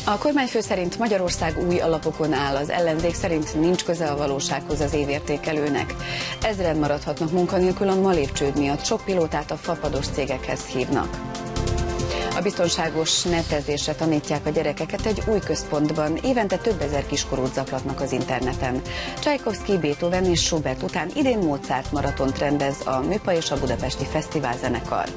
A kormányfő szerint Magyarország új alapokon áll, az ellenzék szerint nincs köze a valósághoz az évértékelőnek. Ezren maradhatnak munkanélkül a malépcsőd miatt, sok pilótát a fapados cégekhez hívnak. A biztonságos netezésre tanítják a gyerekeket egy új központban. Évente több ezer kiskorút zaklatnak az interneten. Csajkovszky, Beethoven és Schubert után idén Mozart maratont rendez a Műpa és a Budapesti Fesztiválzenekar.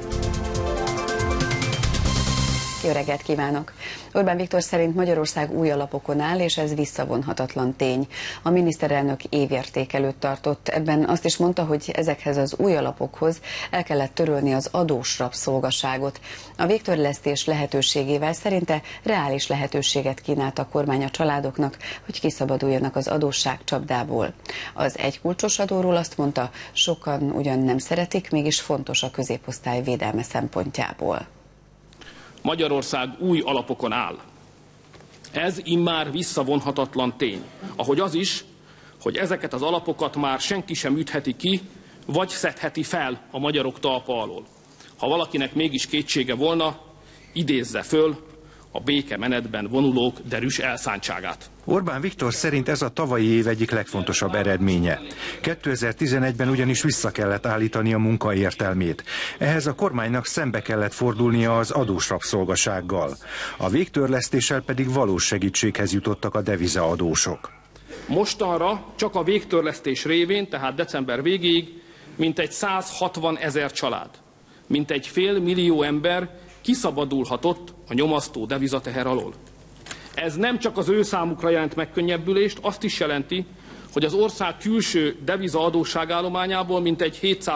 Jó reggelt kívánok! Orbán Viktor szerint Magyarország új alapokon áll, és ez visszavonhatatlan tény. A miniszterelnök évértékelőt tartott, ebben azt is mondta, hogy ezekhez az új alapokhoz el kellett törölni az adós rabszolgaságot. A végtörlesztés lehetőségével szerinte reális lehetőséget kínált a kormány a családoknak, hogy kiszabaduljanak az adósság csapdából. Az egykulcsos adóról azt mondta, sokan ugyan nem szeretik, mégis fontos a középosztály védelme szempontjából. Magyarország új alapokon áll. Ez immár visszavonhatatlan tény. Ahogy az is, hogy ezeket az alapokat már senki sem ütheti ki, vagy szedheti fel a magyarok talpa alól. Ha valakinek mégis kétsége volna, idézze föl a békemenetben vonulók derűs elszántságát. Orbán Viktor szerint ez a tavalyi év egyik legfontosabb eredménye. 2011-ben ugyanis vissza kellett állítani a munka értelmét. Ehhez a kormánynak szembe kellett fordulnia az adós rabszolgasággal. A végtörlesztéssel pedig valós segítséghez jutottak a devizaadósok. Mostanra csak a végtörlesztés révén, tehát december végéig, mintegy 160 000 család, mintegy 500 000 ember kiszabadulhatott a nyomasztó devizateher alól. Ez nem csak az ő számukra jelent megkönnyebbülést, azt is jelenti, hogy az ország külső devizaadósságállományából mintegy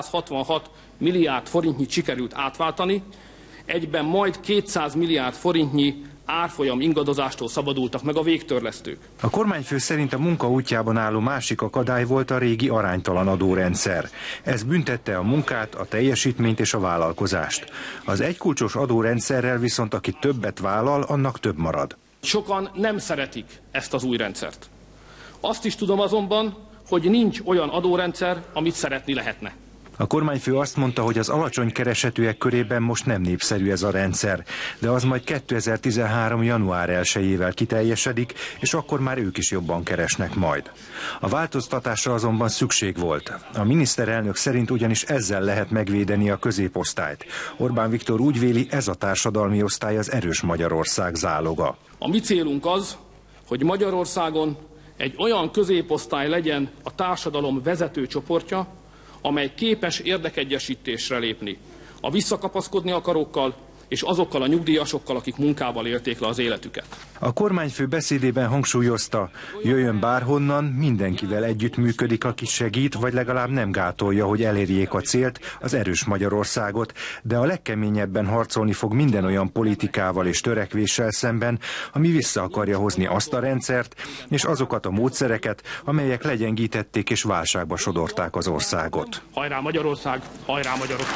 766 milliárd forintnyit sikerült átváltani, egyben majd 200 milliárd forintnyi árfolyam ingadozástól szabadultak meg a végtörlesztők. A kormányfő szerint a munka útjában álló másik akadály volt a régi aránytalan adórendszer. Ez büntette a munkát, a teljesítményt és a vállalkozást. Az egykulcsos adórendszerrel viszont aki többet vállal, annak több marad. Sokan nem szeretik ezt az új rendszert. Azt is tudom azonban, hogy nincs olyan adórendszer, amit szeretni lehetne. A kormányfő azt mondta, hogy az alacsony keresetűek körében most nem népszerű ez a rendszer, de az majd 2013. január 1-ével kiteljesedik, és akkor már ők is jobban keresnek majd. A változtatásra azonban szükség volt. A miniszterelnök szerint ugyanis ezzel lehet megvédeni a középosztályt. Orbán Viktor úgy véli, ez a társadalmi osztály az erős Magyarország záloga. A mi célunk az, hogy Magyarországon egy olyan középosztály legyen a társadalom vezető csoportja, amely képes érdekegyesítésre lépni a visszakapaszkodni akarókkal és azokkal a nyugdíjasokkal, akik munkával élték le az életüket. A kormányfő beszédében hangsúlyozta, jöjjön bárhonnan, mindenkivel együttműködik, aki segít, vagy legalább nem gátolja, hogy elérjék a célt, az erős Magyarországot, de a legkeményebben harcolni fog minden olyan politikával és törekvéssel szemben, ami vissza akarja hozni azt a rendszert, és azokat a módszereket, amelyek legyengítették és válságba sodorták az országot. Hajrá Magyarország, hajrá magyarok!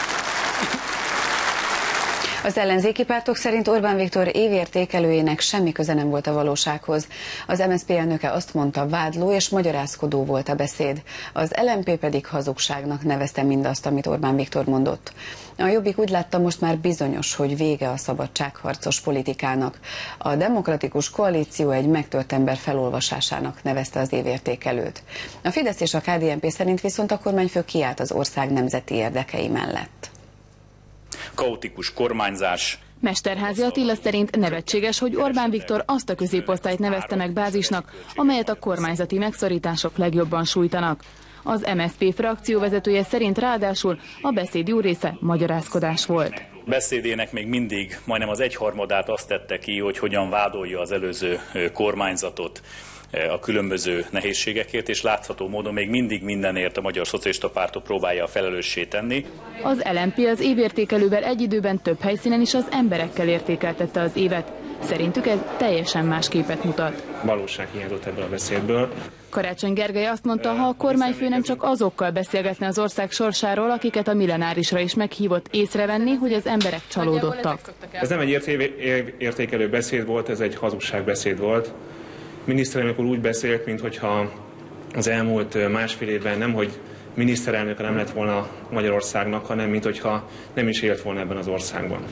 Az ellenzéki pártok szerint Orbán Viktor évértékelőjének semmi köze nem volt a valósághoz. Az MSZP elnöke azt mondta, vádló és magyarázkodó volt a beszéd. Az LMP pedig hazugságnak nevezte mindazt, amit Orbán Viktor mondott. A Jobbik úgy látta, most már bizonyos, hogy vége a szabadságharcos politikának. A demokratikus koalíció egy megtört ember felolvasásának nevezte az évértékelőt. A Fidesz és a KDNP szerint viszont a kormányfő kiállt az ország nemzeti érdekei mellett. Kaotikus kormányzás. Mesterházy Attila szerint nevetséges, hogy Orbán Viktor azt a középosztályt nevezte meg bázisnak, amelyet a kormányzati megszorítások legjobban sújtanak. Az MSZP frakcióvezetője szerint ráadásul a beszéd jó része magyarázkodás volt. Beszédének még mindig majdnem az egyharmadát azt tette ki, hogy hogyan vádolja az előző kormányzatot a különböző nehézségekért, és látható módon még mindig mindenért a Magyar Szocialista Pártot próbálja felelőssé tenni. Az LMP az évértékelővel egy időben több helyszínen is az emberekkel értékeltette az évet. Szerintük ez teljesen más képet mutat. Valóság hiányzott ebből a beszédből. Karácsony Gergely azt mondta, ha a kormányfő nem csak azokkal beszélgetne az ország sorsáról, akiket a millenárisra is meghívott, észrevenni, hogy az emberek csalódottak. Ez nem egy értékelő beszéd volt, ez egy hazugságbeszéd volt. Miniszterelnök úr úgy beszélt, mintha az elmúlt másfél évben nemhogy miniszterelnöke nem lett volna Magyarországnak, hanem mintha nem is élt volna ebben az országban.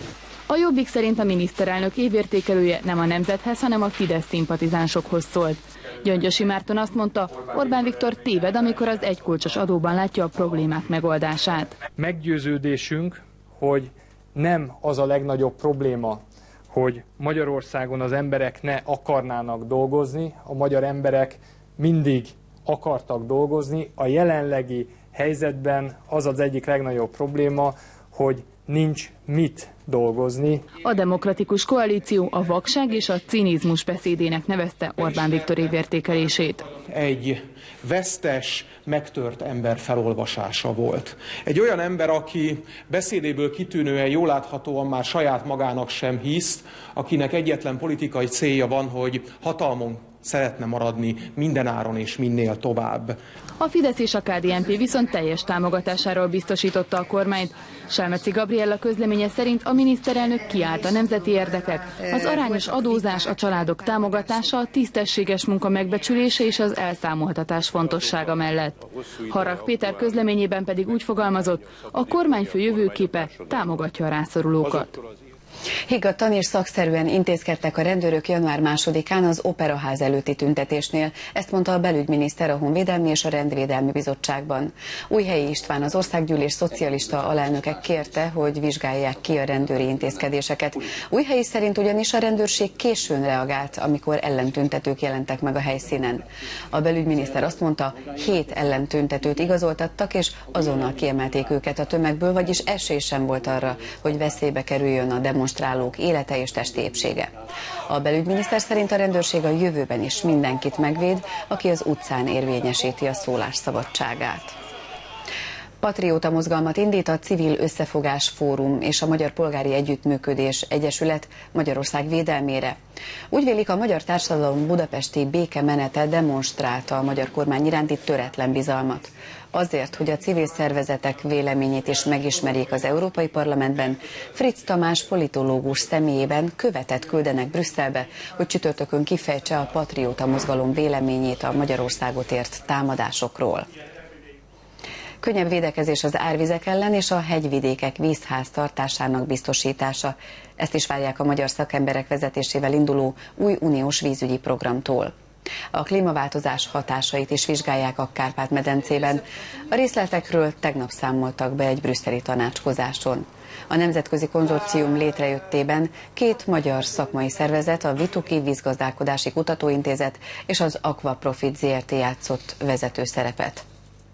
A Jobbik szerint a miniszterelnök évértékelője nem a nemzethez, hanem a Fidesz szimpatizánsokhoz szólt. Gyöngyösi Márton azt mondta, Orbán Viktor téved, amikor az egykulcsos adóban látja a problémák megoldását. Meggyőződésünk, hogy nem az a legnagyobb probléma, hogy Magyarországon az emberek ne akarnának dolgozni, a magyar emberek mindig akartak dolgozni. A jelenlegi helyzetben az az egyik legnagyobb probléma, hogy nincs mit dolgozni. A Demokratikus Koalíció a vakság és a cinizmus beszédének nevezte Orbán Viktor évértékelését. Egy vesztes, megtört ember felolvasása volt. Egy olyan ember, aki beszédéből kitűnően, jól láthatóan már saját magának sem hisz, akinek egyetlen politikai célja van, hogy hatalmon szeretne maradni mindenáron és minél tovább. A Fidesz és a KDNP viszont teljes támogatásáról biztosította a kormányt. Selmeci Gabriella közleménye szerint a miniszterelnök kiállt a nemzeti érdekek, az arányos adózás, a családok támogatása, a tisztességes munka megbecsülése és az elszámoltatás fontossága mellett. Harag Péter közleményében pedig úgy fogalmazott, a kormányfő jövőképe támogatja a rászorulókat. Higgadtan és szakszerűen intézkedtek a rendőrök január 2-án az Operaház előtti tüntetésnél. Ezt mondta a belügyminiszter a Honvédelmi és a Rendvédelmi Bizottságban. Újhelyi István, az Országgyűlés szocialista alelnöke kérte, hogy vizsgálják ki a rendőri intézkedéseket. Újhelyi szerint ugyanis a rendőrség későn reagált, amikor ellentüntetők jelentek meg a helyszínen. A belügyminiszter azt mondta, 7 ellentüntetőt igazoltattak, és azonnal kiemelték őket a tömegből, vagyis esély sem volt arra, hogy veszélybe kerüljön a demonstrálók élete és testi épsége. A belügyminiszter szerint a rendőrség a jövőben is mindenkit megvéd, aki az utcán érvényesíti a szólásszabadságát. Patrióta mozgalmat indít a Civil Összefogás Fórum és a Magyar Polgári Együttműködés Egyesület Magyarország védelmére. Úgy vélik, a magyar társadalom budapesti békemenete demonstrálta a magyar kormány iránti töretlen bizalmat. Azért, hogy a civil szervezetek véleményét is megismerjék az Európai Parlamentben, Fritz Tamás politológus személyében követet küldenek Brüsszelbe, hogy csütörtökön kifejtse a patrióta mozgalom véleményét a Magyarországot ért támadásokról. Könnyebb védekezés az árvizek ellen és a hegyvidékek vízháztartásának biztosítása. Ezt is várják a magyar szakemberek vezetésével induló új uniós vízügyi programtól. A klímaváltozás hatásait is vizsgálják a Kárpát-medencében. A részletekről tegnap számoltak be egy brüsszeli tanácskozáson. A nemzetközi konzorcium létrejöttében 2 magyar szakmai szervezet, a Vituki Vízgazdálkodási Kutatóintézet és az Aquaprofit Zrt. Játszott vezető szerepet.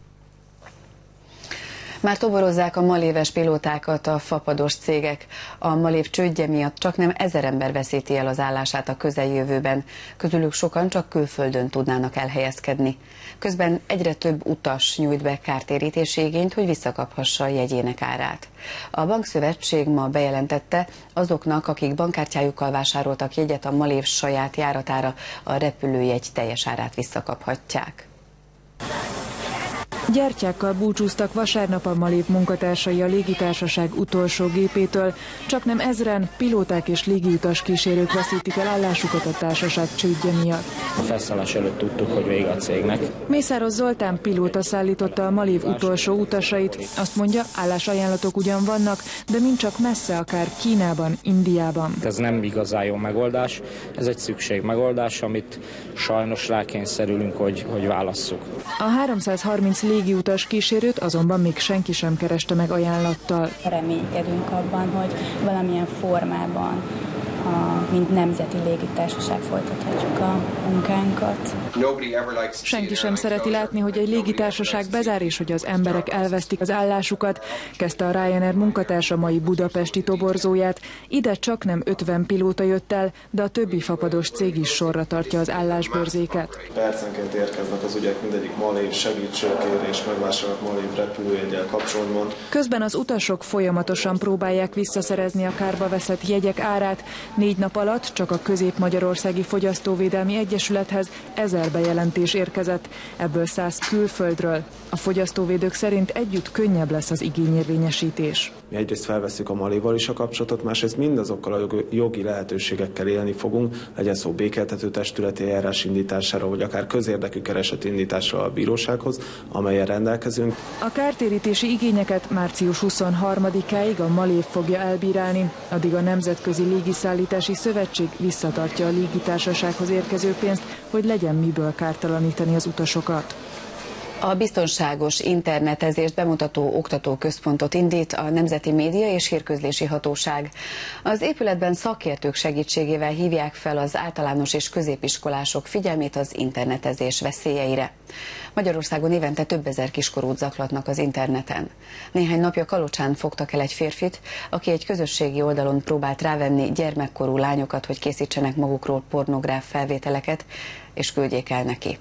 Már toborozzák a maléves pilótákat a fapados cégek. A malév csődje miatt csaknem 1000 ember veszíti el az állását a közeljövőben. Közülük sokan csak külföldön tudnának elhelyezkedni. Közben egyre több utas nyújt be kártérítési igényt, hogy visszakaphassa a jegyének árát. A bankszövetség ma bejelentette, azoknak, akik bankkártyájukkal vásároltak jegyet a malév saját járatára, a repülőjegy teljes árát visszakaphatják. Gyertyákkal búcsúztak vasárnap a malév munkatársai a légitársaság utolsó gépétől. Csaknem 1000-en pilóták és légiutas kísérők veszítik el állásukat a társaság csődje miatt. A felszállás előtt tudtuk, hogy vége a cégnek. Mészáros Zoltán pilóta szállította a malév utolsó utasait. Azt mondja, állásajánlatok ugyan vannak, de mind csak messze, akár Kínában, Indiában. Ez nem igazán jó megoldás, ez egy szükségmegoldás, amit sajnos rákényszerülünk, hogy válasszuk. A 330 légiutas kísérőt azonban még senki sem kereste meg ajánlattal. Reménykedünk abban, hogy valamilyen formában, mint nemzeti légitársaság folytathatjuk a munkánkat. Senki sem szereti látni, hogy egy légitársaság bezár és hogy az emberek elvesztik az állásukat, kezdte a Ryanair munkatársa mai budapesti toborzóját. Ide csaknem 50 pilóta jött el, de a többi fapados cég is sorra tartja az állásbörzéket. Percenként érkeznek az ügyek, mindegyik malév segítségkérés, megvásárolt malév repülőjeggyel kapcsolatban. Közben az utasok folyamatosan próbálják visszaszerezni a kárba veszett jegyek árát. 4 nap alatt csak a Közép-Magyarországi Fogyasztóvédelmi Egyesülethez 1000 bejelentés érkezett, ebből 100 külföldről. A fogyasztóvédők szerint együtt könnyebb lesz az igényérvényesítés. Mi egyrészt felvesszük a Maléval is a kapcsolatot, másrészt mindazokkal a jogi lehetőségekkel élni fogunk, legyen szó békéltető testületi eljárás indítására, vagy akár közérdekű kereset indításra a bírósághoz, amelyen rendelkezünk. A kártérítési igényeket március 23-áig a Malév fogja elbírálni, addig a Nemzetközi Légiszállítási Szövetség visszatartja a légitársasághoz érkező pénzt, hogy legyen miből kártalanítani az utasokat. A biztonságos internetezést bemutató oktatóközpontot indít a Nemzeti Média és Hírközlési Hatóság. Az épületben szakértők segítségével hívják fel az általános és középiskolások figyelmét az internetezés veszélyeire. Magyarországon évente több ezer kiskorút zaklatnak az interneten. Néhány napja Kalocsán fogtak el egy férfit, aki egy közösségi oldalon próbált rávenni gyermekkorú lányokat, hogy készítsenek magukról pornográf felvételeket, és küldjék el neki.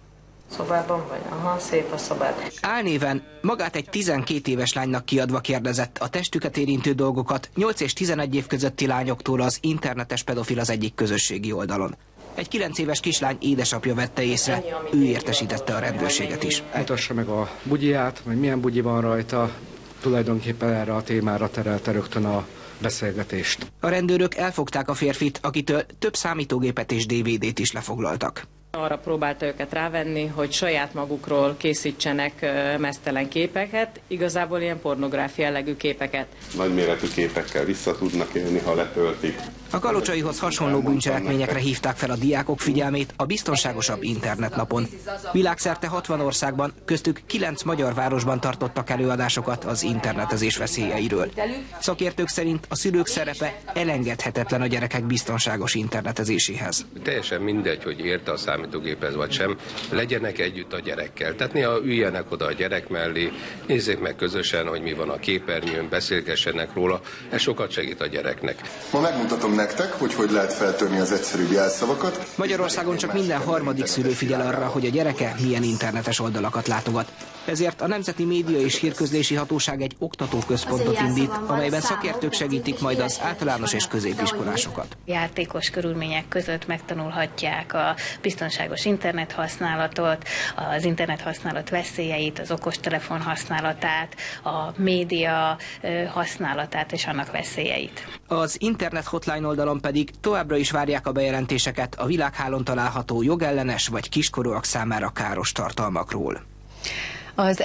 Szobában vagy? Aha, szép a szobád. Álnéven magát egy 12 éves lánynak kiadva kérdezett a testüket érintő dolgokat 8 és 11 év közötti lányoktól az internetes pedofil az egyik közösségi oldalon. Egy 9 éves kislány édesapja vette észre, ő értesítette a rendőrséget is. Mutassa meg a bugyiját, vagy milyen bugyi van rajta, tulajdonképpen erre a témára terelte rögtön a beszélgetést. A rendőrök elfogták a férfit, akitől több számítógépet és DVD-t is lefoglaltak. Arra próbálta őket rávenni, hogy saját magukról készítsenek meztelen képeket, igazából ilyen pornográfia jellegű képeket. Nagyméretű képekkel vissza tudnak élni, ha letöltik. A kalocsaihoz hasonló bűncselekményekre hívták fel a diákok figyelmét a biztonságosabb internetnapon. Világszerte 60 országban, köztük 9 magyar városban tartottak előadásokat az internetezés veszélyeiről. Szakértők szerint a szülők szerepe elengedhetetlen a gyerekek biztonságos internetezéséhez. Teljesen mindegy, hogy érte a számítógéphez vagy sem, legyenek együtt a gyerekkel. Tehát néha üljenek oda a gyerek mellé, nézzék meg közösen, hogy mi van a képernyőn, beszélgessenek róla, ez sokat segít a gyereknek. Ma megmutatom nektek, hogy lehet feltörni az egyszerűbb jelszavakat. Magyarországon csak minden harmadik szülő figyel arra, hogy a gyereke milyen internetes oldalakat látogat. Ezért a Nemzeti Média és Hírközlési Hatóság egy oktatóközpontot indít, amelyben szakértők segítik majd az általános és középiskolásokat. Játékos körülmények között megtanulhatják a biztonságos internethasználatot, az internethasználat veszélyeit, az okostelefon használatát, a média használatát és annak veszélyeit. Az internet hotline oldalon pedig továbbra is várják a bejelentéseket a világhálón található jogellenes vagy kiskorúak számára káros tartalmakról. Az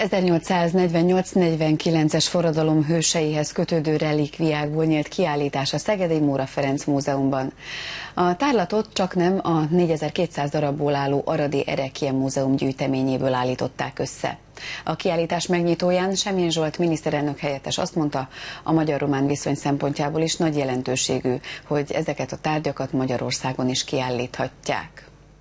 1848-49-es forradalom hőseihez kötődő relikviákból nyílt kiállítás a Szegedi Móra Ferenc Múzeumban. A tárlatot csaknem a 4200 darabból álló Aradi Erekje Múzeum gyűjteményéből állították össze. A kiállítás megnyitóján Semjén Zsolt miniszterelnök helyettes azt mondta, a magyar-román viszony szempontjából is nagy jelentőségű, hogy ezeket a tárgyakat Magyarországon is kiállíthatják.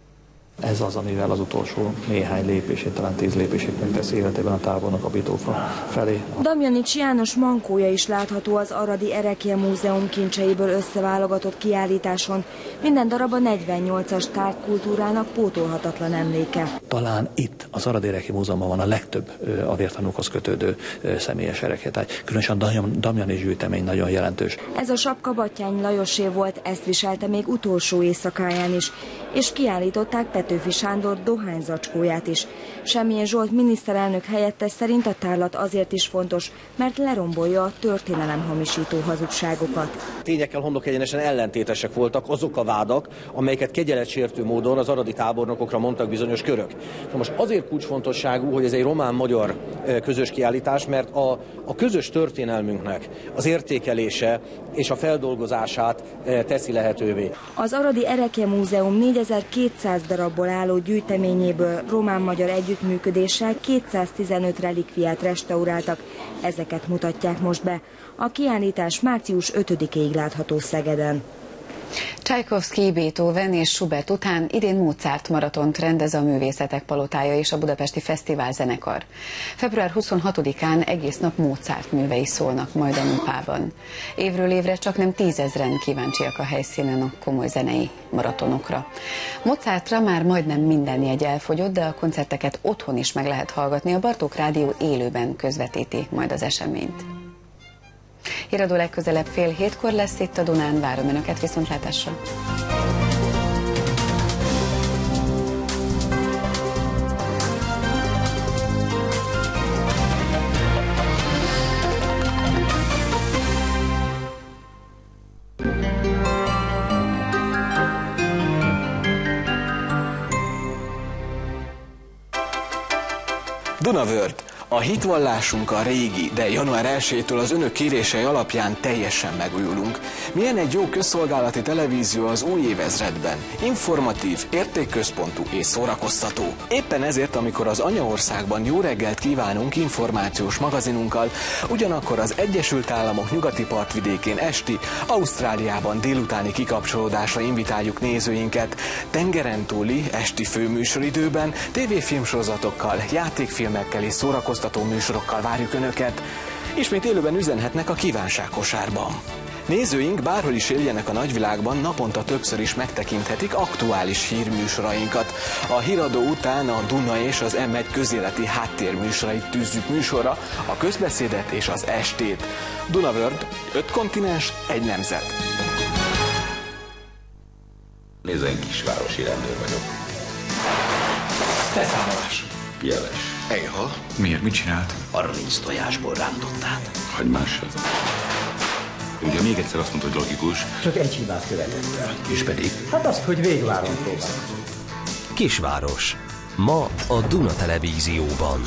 Ez az, amivel az utolsó néhány lépését, talán 10 lépését megtesz életében a távolnak a Bitófa felé. Damjanics János mankója is látható az Aradi Erekje Múzeum kincseiből összeválogatott kiállításon. Minden darab a 48-as tárgykultúrának pótolhatatlan emléke. Talán itt az Aradi Erekje Múzeumban van a legtöbb a vértanúkhoz kötődő személyes erekjetágy. Különösen a Damjanics gyűjtemény nagyon jelentős. Ez a sapka Batthyány Lajosé volt, ezt viselte még utolsó éjszakáján is, és kiállították Petőfi Sándor dohányzacskóját is. Semjén Zsolt miniszterelnök helyettes szerint a tárlat azért is fontos, mert lerombolja a történelemhamisító hazugságokat. Tényekkel homlokegyenesen ellentétesek voltak azok a vádak, amelyeket kegyeletsértő módon az aradi tábornokokra mondtak bizonyos körök. Na most azért kulcsfontosságú, hogy ez egy román-magyar közös kiállítás, mert a közös történelmünknek az értékelése és a feldolgozását teszi lehetővé. Az Aradi Erekje Múzeum 4200 darabból álló gyűjteményéből román-magyar együttműködéssel 215 relikviát restauráltak. Ezeket mutatják most be. A kiállítás március 5-ig látható Szegeden. Csajkovszky, Beethoven és Schubert után idén Mozart maratont rendez a Művészetek Palotája és a Budapesti Fesztivál zenekar. Február 26-án egész nap Mozart művei szólnak majd a Nupában. Évről évre csaknem 10 000-en kíváncsiak a helyszínen a komoly zenei maratonokra. Mozartra már majdnem minden jegy elfogyott, de a koncerteket otthon is meg lehet hallgatni, a Bartók Rádió élőben közvetíti majd az eseményt. Híradó legközelebb 6:30 lesz itt a Dunán, várom Önöket, viszontlátásra! Dunavörd, a hitvallásunk a régi, de január 1-től az önök kérései alapján teljesen megújulunk. Milyen egy jó közszolgálati televízió az új évezredben? Informatív, értékközpontú és szórakoztató. Éppen ezért, amikor az anyaországban Jó reggelt kívánunk információs magazinunkkal, ugyanakkor az Egyesült Államok nyugati partvidékén esti, Ausztráliában délutáni kikapcsolódásra invitáljuk nézőinket. Tengeren túli esti főműsoridőben tévéfilmsorozatokkal, játékfilmekkel és szórakoztató műsorokkal várjuk Önöket. Ismét élőben üzenhetnek a kívánságkosárban. Nézőink bárhol is éljenek a nagyvilágban, naponta többször is megtekinthetik aktuális hírműsorainkat. A híradó után a Duna és az M1 közéleti háttérműsorait tűzzük műsorra, a közbeszédet és az estét. Dunavörd, 5 kontinens, 1 nemzet. Nézd, én kisvárosi rendőr vagyok. Beszámolás. Jeles. Ejha. Miért? Mit csinált? 30 tojásból rántott át. Hagymással. Ugye még egyszer azt mondta, hogy logikus. Csak egy hibát követett el. És pedig? Hát azt, hogy végváron próbálkozott. Kisváros. Ma a Duna Televízióban.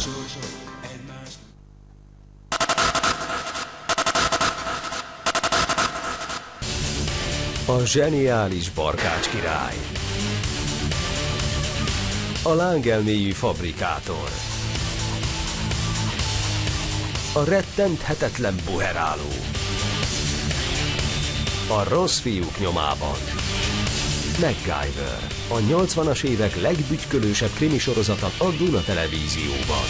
A zseniális Barkács király. A lángelméjű fabrikátor. A rettenthetetlen buheráló. A rossz fiúk nyomában. MacGyver. A 80-as évek legbügykölősebb krimisorozata a Duna Televízióban.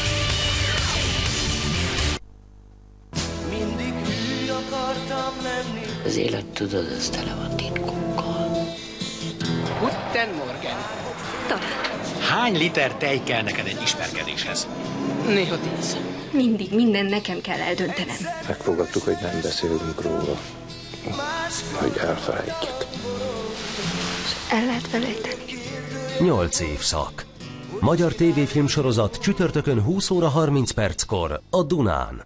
Mindig hű akartam lenni. Az élet, tudod, ez tele van titkokkal. Guten Morgen. Hány liter tej kell neked egy ismerkedéshez? Néha 10. Mindig minden nekem kell eldöntenem. Megfogadtuk, hogy nem beszélünk róla, hogy elfelejtjük. El lehet felejteni. 8 évszak. Magyar tévéfilmsorozat csütörtökön 20 óra 30 perckor a Dunán.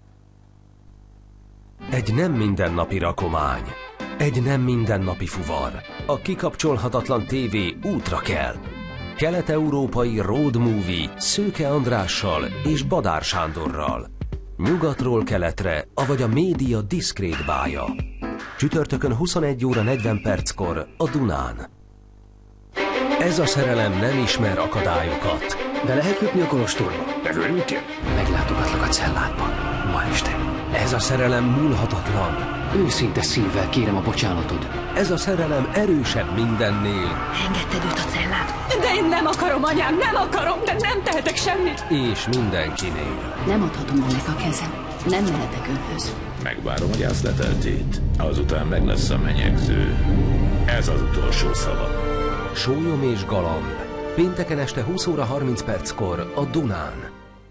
Egy nem mindennapi rakomány. Egy nem mindennapi fuvar. A kikapcsolhatatlan tévé útra kell. Kelet-európai road movie Szőke Andrással és Badár Sándorral. Nyugatról keletre, avagy a média diszkrét bája. Csütörtökön 21 óra 40 perckor a Dunán. Ez a szerelem nem ismer akadályokat. Be lehet jutni a kolostorba? Megörültél? Meglátogatlak a celládban. Ma este. Ez a szerelem múlhatatlan. Őszinte szívvel kérem a bocsánatod. Ez a szerelem erősebb mindennél. Engedted őt a celládba. De én nem akarom, anyám, nem akarom, de nem tehetek semmit. És mindenkinél. Nem adhatom önnek a kezem. Nem mehetek önhöz. Megvárom a gyász leteltét. Azután meg lesz a menyegző. Ez az utolsó szava. Sólyom és galamb. Pénteken este 20 óra 30 perckor a Dunán.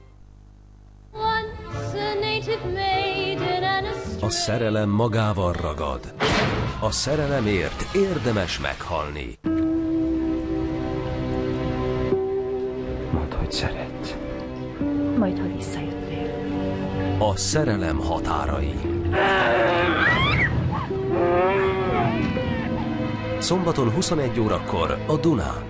A szerelem magával ragad. A szerelemért érdemes meghalni. Mondd, hogy szeretsz. Majd, ha visszajöttél. A szerelem határai. Szombaton 21 órakor a Dunán.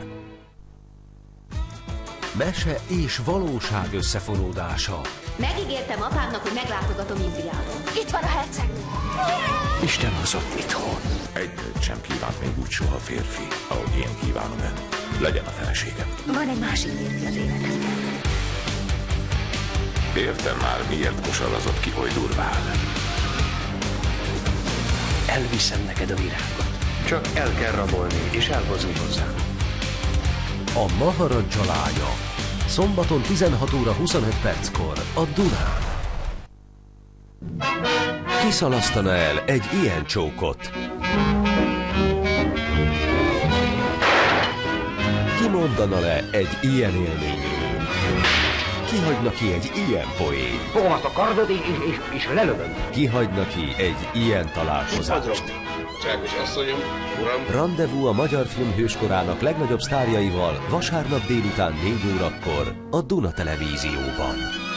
Mese és valóság összefonódása. Megígértem apámnak, hogy meglátogatom Indiában. Itt van a hercegnő. Isten hozott itthon. Egy nőt sem kívánt még úgy soha férfi, ahogy én kívánom ön. Legyen a feleségem. Van egy másik férfi az életemben. Értem már, miért kosarazott ki, hogy durvál. Elviszem neked a virágot. Csak el kell rabolni, és elhozni hozzám. A Maharadja lánya. Szombaton 16 óra 25 perckor a Dunán. Kiszalasztana el egy ilyen csókot? Ki mondana le egy ilyen élményről? Ki hagyna ki egy ilyen poén? Fogom azt a kardot és lelövöm. Ki hagyna ki egy ilyen találkozást? Csákos asszonyom, uram. Randevú a magyar film hőskorának legnagyobb sztárjaival vasárnap délután 4 órakor a Duna Televízióban.